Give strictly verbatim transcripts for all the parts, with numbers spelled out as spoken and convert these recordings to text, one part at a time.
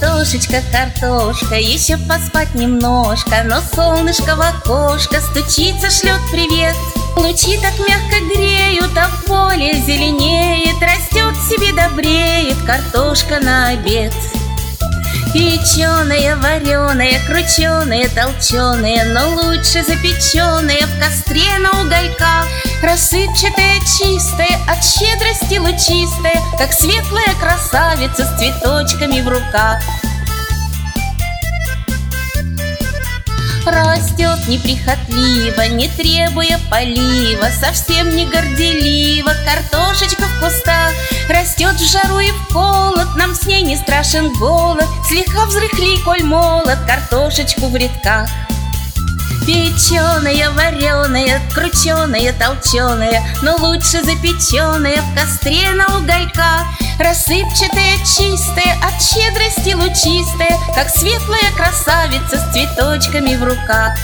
Картошечка, картошка, еще поспать немножко, но солнышко в окошко стучится, шлет привет. Лучи так мягко греют, а поле зеленеет, растет себе добреет картошка на обед. Печеная, вареная, крученая, толченая, но лучше запеченая в костре на угольках. Рассыпчатая, чистая, от щедрости лучистая, как светлая красавица с цветочками в руках. Растет неприхотливо, не требуя полива, совсем не горделиво картошечка в кустах. Растет в жару и в холод, нам с ней не страшен голод. Слегка взрыхли, коль молод, картошечку в рядках. Печеная, вареная, крученая, толченая, но лучше запеченая в костре на угольках. Рассыпчатая, чистая, от щедрости лучистая, как светлая красавица с цветочками в руках.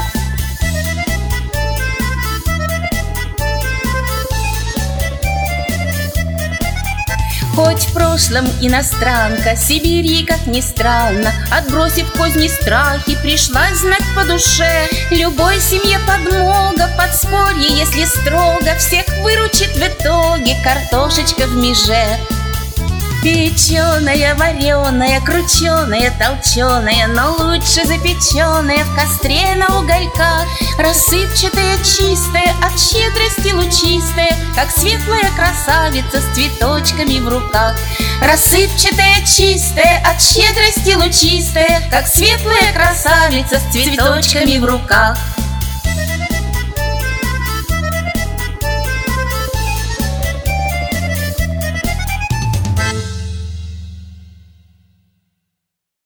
Хоть в прошлом иностранка, Сибири, как ни странно, отбросив козни страхи, пришлась знать по душе. Любой семье подмога, подспорье, если строго, всех выручит в итоге картошечка в меже. Печеная, вареная, крученая, толченая, но лучше запеченая в костре на угольках. Рассыпчатая, чистая, от щедрости лучистая, как светлая красавица с цветочками в руках. Рассыпчатая, чистая, от щедрости лучистая, как светлая красавица с цветочками в руках.